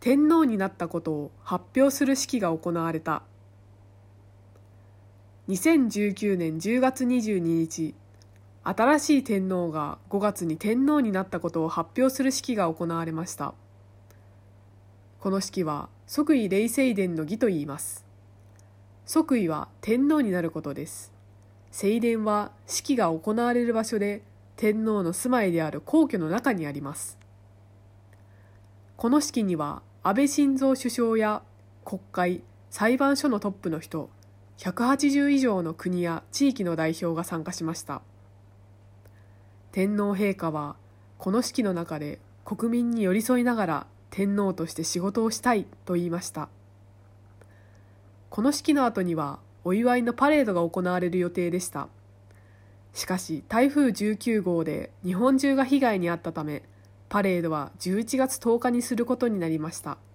天皇になったことを発表する式が行われた。2019年10月22日、新しい天皇が5月に天皇になったことを発表する式が行われました。この式は即位礼正殿の儀と言います。即位は天皇になることです。正殿は式が行われる場所で天皇の住まいである皇居の中にあります。この式には安倍晋三首相や国会、裁判所のトップの人、180以上の国や地域の代表が参加しました。天皇陛下はこの式の中で国民に寄り添いながら天皇として仕事をしたいと言いました。この式の後にはお祝いのパレードが行われる予定でした。しかし台風19号で日本中が被害に遭ったため、パレードは11月10日にすることになりました。